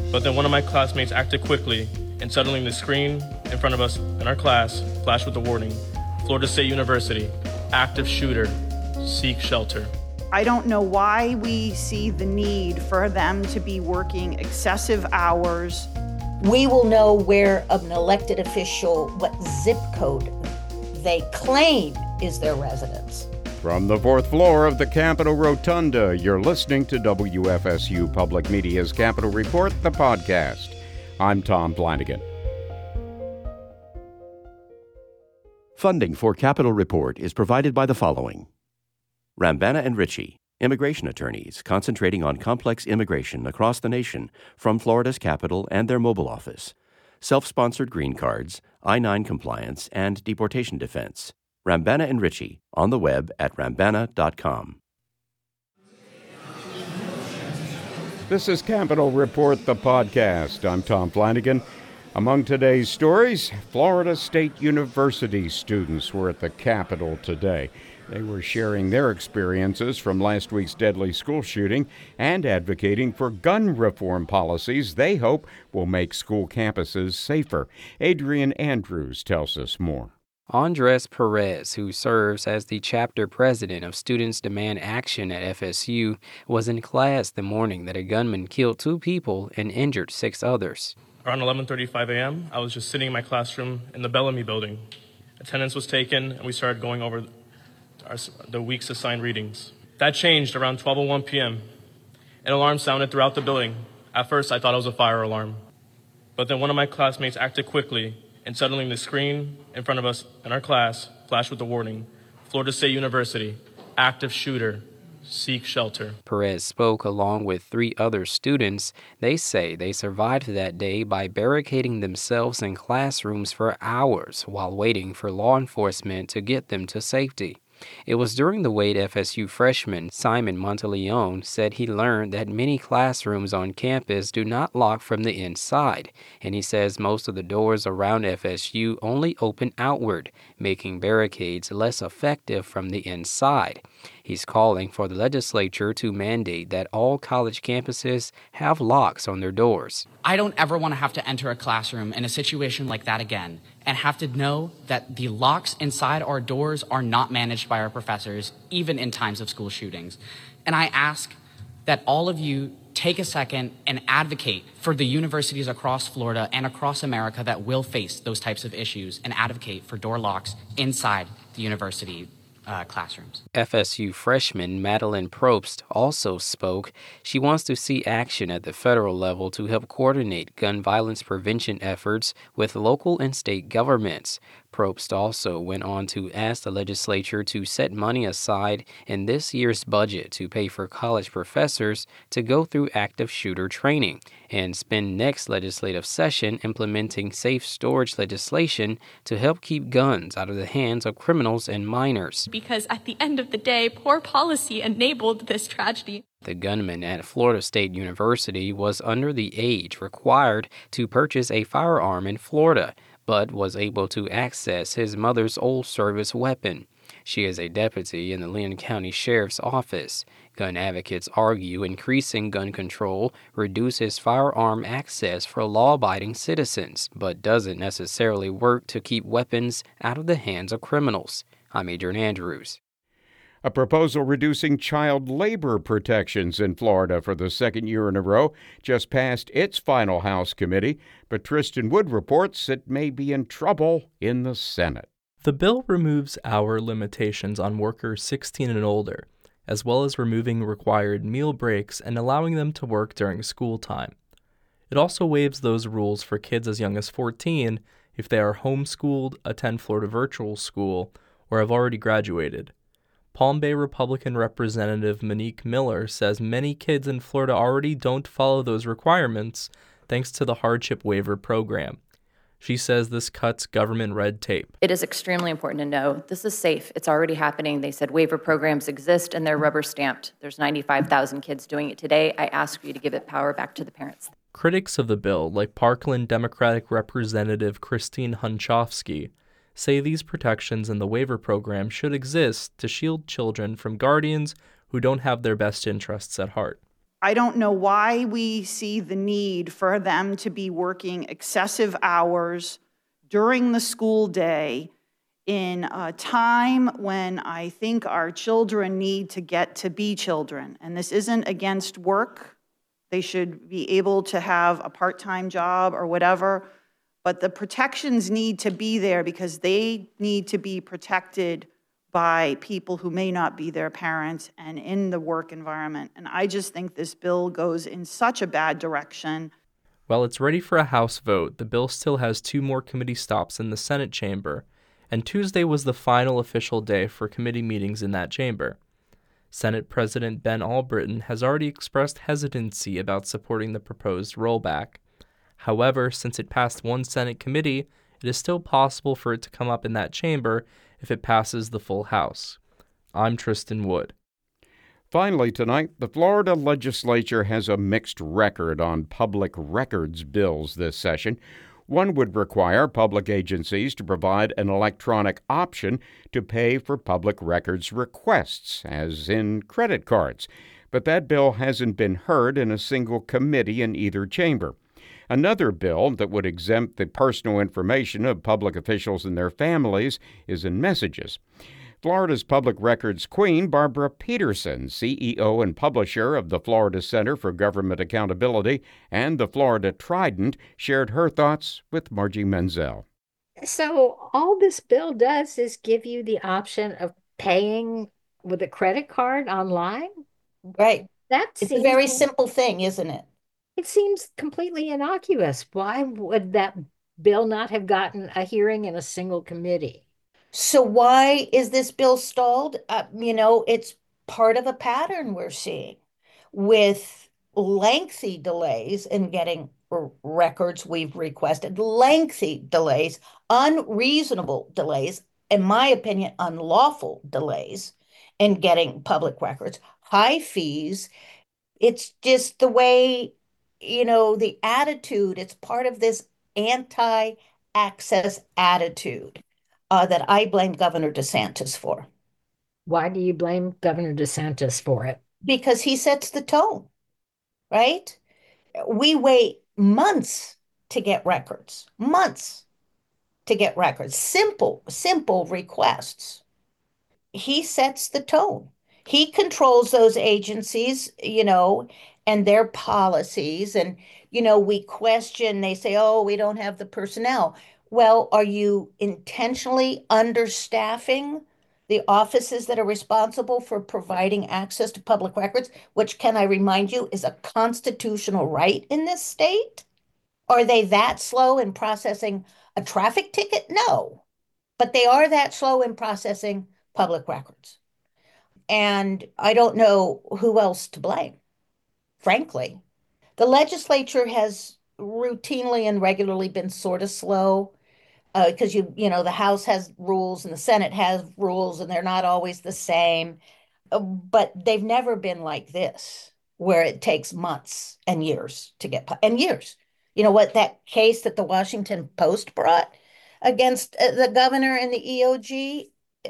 But then one of my classmates acted quickly, and suddenly the screen in front of us in our class flashed with the warning, Florida State University, active shooter, seek shelter. I don't know why we see the need for them to be working excessive hours. We will know where an elected official, what zip code they claim is their residence. From the fourth floor of the Capitol Rotunda, you're listening to WFSU Public Media's Capitol Report, the podcast. I'm Tom Flanagan. Funding for Capitol Report is provided by the following. Rambana and Ritchie, immigration attorneys concentrating on complex immigration across the nation from Florida's capital and their mobile office. Self-sponsored green cards, I-9 compliance, and deportation defense. Rambana and Ritchie, on the web at rambana.com. This is Capitol Report, the podcast. I'm Tom Flanagan. Among today's stories, Florida State University students were at the Capitol today. They were sharing their experiences from last week's deadly school shooting and advocating for gun reform policies they hope will make school campuses safer. Adrian Andrews tells us more. Andres Perez, who serves as the chapter president of Students Demand Action at FSU, was in class the morning that a gunman killed 2 people and injured 6 others. Around 11:35 a.m., I was just sitting in my classroom in the Bellamy building. Attendance was taken, and we started going over the week's assigned readings. That changed around 12:01 p.m. An alarm sounded throughout the building. At first, I thought it was a fire alarm. But then one of my classmates acted quickly, and suddenly the screen in front of us in our class flashed with the warning, Florida State University, active shooter, seek shelter. Perez spoke along with 3 other students. They say they survived that day by barricading themselves in classrooms for hours while waiting for law enforcement to get them to safety. It was during the wait FSU freshman Simon Monteleone said he learned that many classrooms on campus do not lock from the inside, and he says most of the doors around FSU only open outward, making barricades less effective from the inside. He's calling for the legislature to mandate that all college campuses have locks on their doors. I don't ever want to have to enter a classroom in a situation like that again and have to know that the locks inside our doors are not managed by our professors, even in times of school shootings. And I ask that all of you take a second and advocate for the universities across Florida and across America that will face those types of issues and advocate for door locks inside the university classrooms. FSU freshman Madeline Probst also spoke. She wants to see action at the federal level to help coordinate gun violence prevention efforts with local and state governments. Probst also went on to ask the legislature to set money aside in this year's budget to pay for college professors to go through active shooter training and spend next legislative session implementing safe storage legislation to help keep guns out of the hands of criminals and minors. Because at the end of the day, poor policy enabled this tragedy. The gunman at Florida State University was under the age required to purchase a firearm in Florida, but was able to access his mother's old service weapon. She is a deputy in the Lynn County Sheriff's Office. Gun advocates argue increasing gun control reduces firearm access for law-abiding citizens, but doesn't necessarily work to keep weapons out of the hands of criminals. I'm Adrian Andrews. A proposal reducing child labor protections in Florida for the second year in a row just passed its final House committee, but Tristan Wood reports it may be in trouble in the Senate. The bill removes hour limitations on workers 16 and older, as well as removing required meal breaks and allowing them to work during school time. It also waives those rules for kids as young as 14 if they are homeschooled, attend Florida virtual school, or have already graduated. Palm Bay Republican Representative Monique Miller says many kids in Florida already don't follow those requirements thanks to the hardship waiver program. She says this cuts government red tape. It is extremely important to know this is safe. It's already happening. They said waiver programs exist and they're rubber stamped. There's 95,000 kids doing it today. I ask you to give it power back to the parents. Critics of the bill, like Parkland Democratic Representative Christine Hunchofsky, say these protections in the waiver program should exist to shield children from guardians who don't have their best interests at heart. I don't know why we see the need for them to be working excessive hours during the school day in a time when I think our children need to get to be children. And this isn't against work. They should be able to have a part-time job or whatever, but the protections need to be there because they need to be protected by people who may not be their parents and in the work environment. And I just think this bill goes in such a bad direction. While it's ready for a House vote, the bill still has 2 more committee stops in the Senate chamber, and Tuesday was the final official day for committee meetings in that chamber. Senate President Ben Albritton has already expressed hesitancy about supporting the proposed rollback. However, since it passed one Senate committee, it is still possible for it to come up in that chamber if it passes the full House. I'm Tristan Wood. Finally tonight, the Florida legislature has a mixed record on public records bills this session. One would require public agencies to provide an electronic option to pay for public records requests, as in credit cards. But that bill hasn't been heard in a single committee in either chamber. Another bill that would exempt the personal information of public officials and their families is in Messages. Florida's public records queen, Barbara Peterson, CEO and publisher of the Florida Center for Government Accountability and the Florida Trident, shared her thoughts with Margie Menzel. So all this bill does is give you the option of paying with a credit card online? Right. It's a very simple thing, isn't it? It seems completely innocuous. Why would that bill not have gotten a hearing in a single committee? So why is this bill stalled? It's part of a pattern we're seeing with lengthy delays in getting records we've requested, lengthy delays, unreasonable delays, in my opinion, unlawful delays in getting public records, high fees. It's just the way, the attitude, it's part of this anti-access attitude that I blame Governor DeSantis for. Why do you blame Governor DeSantis for it? Because he sets the tone, right? We wait months to get records, simple requests. He sets the tone. He controls those agencies, and their policies. And, we question, they say, oh, we don't have the personnel. Well, are you intentionally understaffing the offices that are responsible for providing access to public records, which, can I remind you, is a constitutional right in this state? Are they that slow in processing a traffic ticket? No, but they are that slow in processing public records. And I don't know who else to blame, frankly. The legislature has routinely and regularly been sort of slow because the House has rules and the Senate has rules and they're not always the same. But they've never been like this, where it takes months and years to get and years. You know what, that case that the Washington Post brought against the governor and the EOG,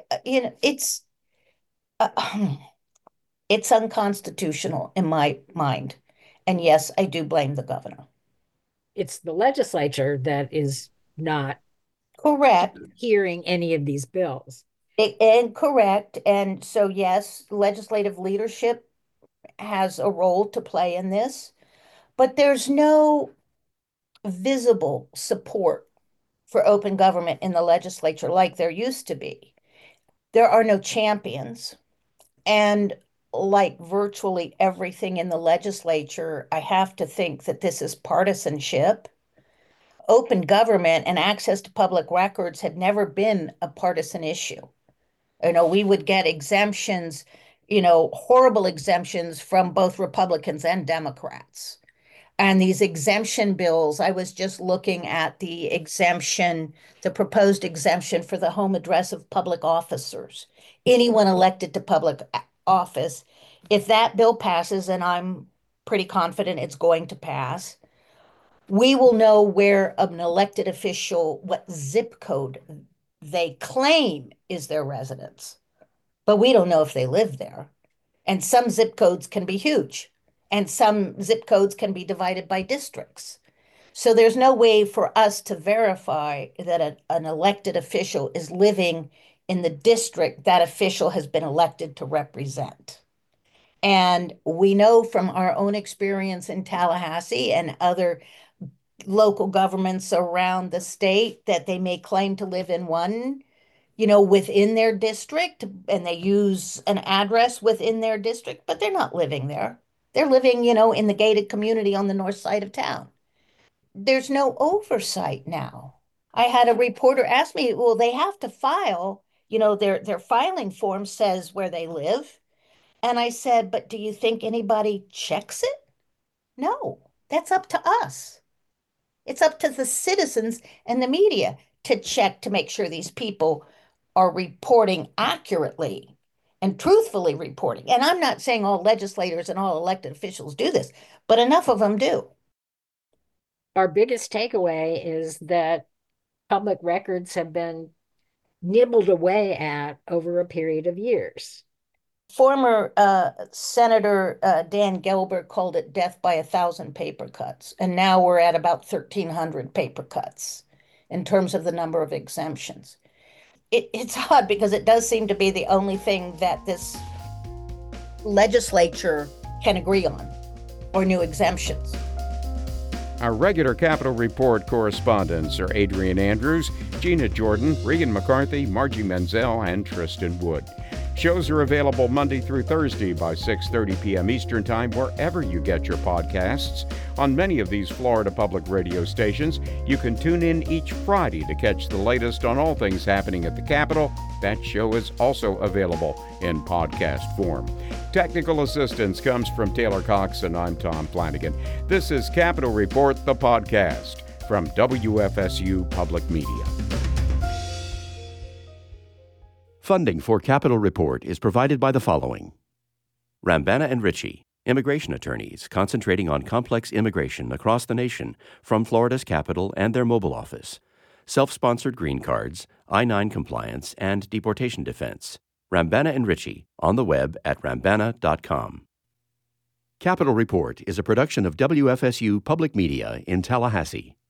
it's unconstitutional in my mind. And yes, I do blame the governor. It's the legislature that is not correct hearing any of these bills. Incorrect. And so, yes, legislative leadership has a role to play in this, but there's no visible support for open government in the legislature like there used to be. There are no champions. And like virtually everything in the legislature, I have to think that this is partisanship. Open government and access to public records had never been a partisan issue. We would get exemptions, horrible exemptions from both Republicans and Democrats. And these exemption bills, I was just looking at the proposed exemption for the home address of public officers, anyone elected to public office. If that bill passes, and I'm pretty confident it's going to pass, we will know where an elected official, what zip code they claim is their residence. But we don't know if they live there. And some zip codes can be huge. And some zip codes can be divided by districts. So there's no way for us to verify that an elected official is living in the district that official has been elected to represent. And we know from our own experience in Tallahassee and other local governments around the state that they may claim to live in one, within their district, and they use an address within their district, but they're not living there. They're living, in the gated community on the north side of town. There's no oversight now. I had a reporter ask me, well, they have to file, their filing form says where they live. And I said, but do you think anybody checks it? No, that's up to us. It's up to the citizens and the media to check to make sure these people are reporting accurately and truthfully reporting. And I'm not saying all legislators and all elected officials do this, but enough of them do. Our biggest takeaway is that public records have been nibbled away at over a period of years. Former Senator Dan Gelber called it death by 1,000 paper cuts. And now we're at about 1,300 paper cuts in terms of the number of exemptions. It's odd because it does seem to be the only thing that this legislature can agree on, or new exemptions. Our regular Capitol Report correspondents are Adrian Andrews, Gina Jordan, Regan McCarthy, Margie Menzel, and Tristan Wood. Shows are available Monday through Thursday by 6:30 p.m. Eastern Time wherever you get your podcasts. On many of these Florida public radio stations, you can tune in each Friday to catch the latest on all things happening at the Capitol. That show is also available in podcast form. Technical assistance comes from Taylor Cox, and I'm Tom Flanagan. This is Capitol Report, the podcast from WFSU Public Media. Funding for Capitol Report is provided by the following: Rambana and Ritchie, immigration attorneys concentrating on complex immigration across the nation from Florida's capital and their mobile office. Self-sponsored green cards, I-9 compliance, and deportation defense. Rambana and Ritchie, on the web at rambana.com. Capitol Report is a production of WFSU Public Media in Tallahassee.